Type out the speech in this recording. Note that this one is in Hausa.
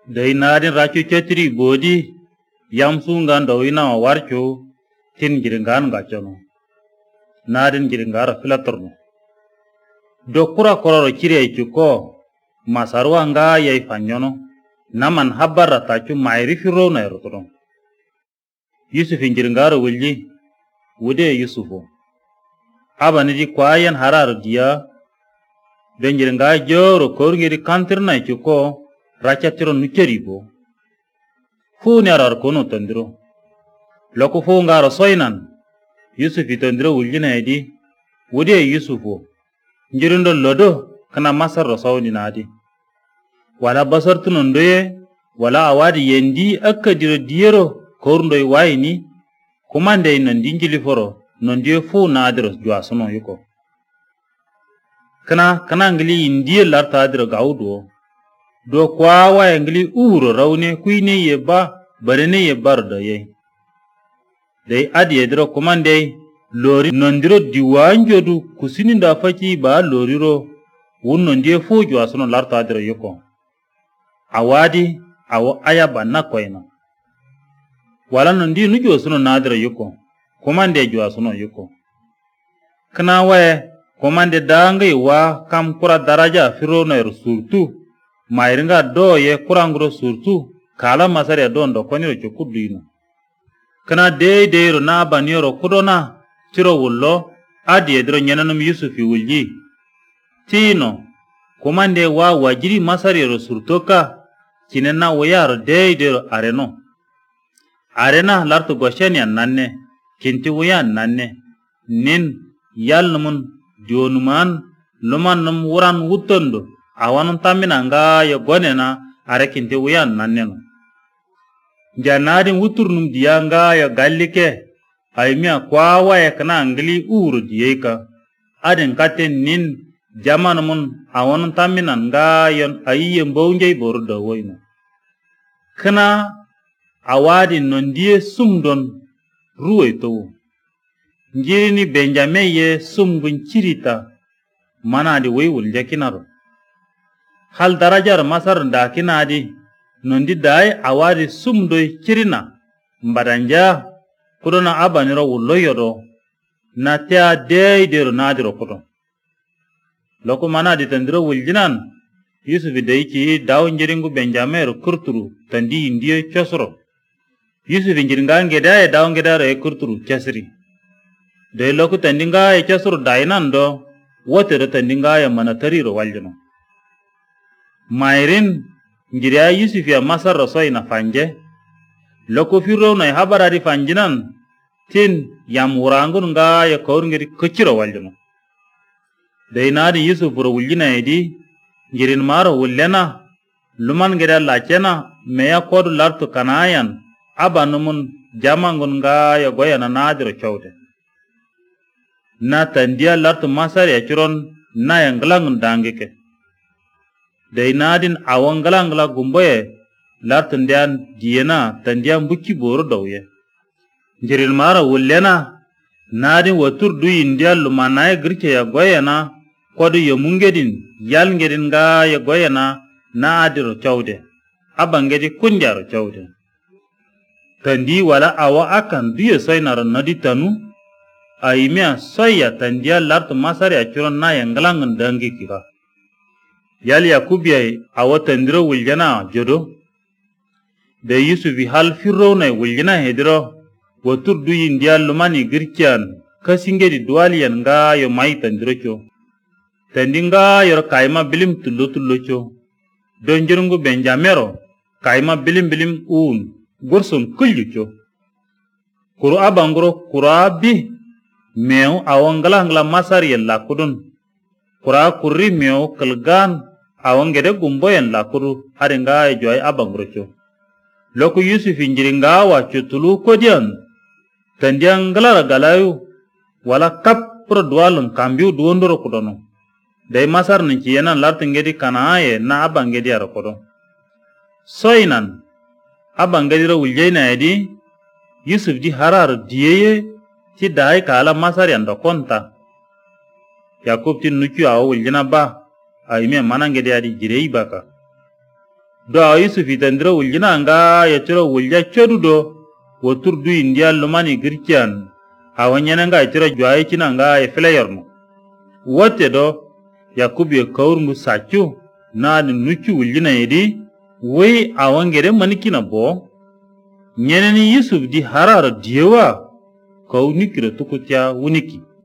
Dai nadin rachu chetri bodi yamsungan dawina warcho tin giringan gachono. Nadin giringara filatorno. Dokura kororo chire chuko masarwa nga yai fanyono naman habara tachu mairi firo na erotono. Yusuf giringara wulji wude Yusufu. Abanidi kwayan harar dia bengiringa joro korngiri kantirna chuko rachatiro nucheribo. Fu nyarar kono tandiro. Loko fu ngaro soinan. Yusuf tandiro wuljina edi. Wude Yusufu. Njirindo lodo kana masar rasawni nadi. Wala basar tunondoye. Wala awadi yendi akka diro diero korndoi waini. Kumande nondi njiliforo. Nondi fu nadiro juasono yuko. Kana ngili indiye larta adiro gaudo. Do kwa wa ngili uro raune kuine yeba barene yebardo ye. Dei adi edro komande lori nondiro diwanjodu kusini ndafachi ba loriro nondie fujo asono larta adiro yoko. Awadi awo ayaba na koina. Wala nondi nujo asono nadiro yoko. Komande jo asono yoko. Kana wa komande dangai wa kam kura daraja firo na surtu. Mairinga do ye kurangro surtu kala masare dondo koniro chukudino. Kana deiro na baniro kudona tiro wullo adi edro nyananum Yusufi wulji. Tino komande wa wajiri masare surtoka kinena wayar deiro areno. Arena lartu gosheni nanne kinti wayan nanne nin yalnumun dionuman luman num wuran wutondo. Awanun tamina nga ya gonena arekinte wuyan nanneno. Janadin wuturnum diya nga ya gallike aimia kwa waya kana angli uru diyeka. Adin kate nin jamanumun awanun tamina nga yon aiye mbonjay boruda woyno. Kana awadi nondiye sumdon ruwe towo. Njirini Benjamin ye sumgun chirita manadi waywul jakinaro. Hal darajar masar ndakinadi nondi dai awadi sumdoi chirina mbadanja kudona abaniro wullo yodo na tea deidero nadiro kudo. Loko manadi tandiro wuljinan Yusuf daichi daw njiringu Benjamin kurturu tandi indiye chosro. Yusuf njiringa ngeda daw ngeda kurturu chasri. Dai loko tandinga chosro dainando wotere tandinga manatariro waljino. Mairin njiriya Yusuf ya masar rasoi na fanje. Loko firo na habarari fanjinan tin yam wurangun nga ya korngiri kuchiro waljino. Dainadi Yusuf ro wuljina edi njirin maro wullena luman gira lachena meya kodu lartu kanayan abanumun jamangun nga ya goyana nadiro chowde. Na tandia lartu masar ya churon na yang gelangun dangike. Dainadin awangala gumboye lartandian diena tandian buki boro dawye. Njirin mara wullena nadin watur du india lumanaye girke ya goyena kodu yomungedin yalngedin ga ya goyena na adiro chawde. Abangedi kunjaro chawde. Tandi wala awa akan duye soynaro naditanu aimia soya tandia lartu masari achuron na yangalangun dangi kira. Yali Yakubiyai awa tandiro wuljana jodo. De Yusufi hal firro na wuljana hediro watur du india lumani girkian kasingedi dualian nga yo mai tandiro cho. Tandinga yor kaima bilim tullo cho. Donjurungu Benjamero kaima bilim gursun kulju cho. Kuru abanguro kura bi meu awangala masari yalla kudun. Kura kurri meu kalgan awangede gumboyen lakuru haringa joy abangrocho. Loko Yusuf njiringa wa chutulu kodian. Tandiang galara galayu wala kap pro dualun kambiu duondoro kudono. Dai masar ninchiyana lartingedi kanaaye na abangedi arakodo. Soinan abangedi ro wuljena edi Yusuf di harar diyeye ti dai kala masar yando konta. Yakub ti nuchu awo wuljena ba aime manangedi adi jirei baka. do Yusuf itandira wuljina nga ya ciro wulja chodu do wotur du india lumani girkian awanyana nga ciro jwaye kina nga ya fela yarno wote do Yakub ya kawur mu sachu na ni nuchu wuljina yedi wai awangere manikina bo nyeneni Yusuf di harara diyewa kaw nikira tukutya wuniki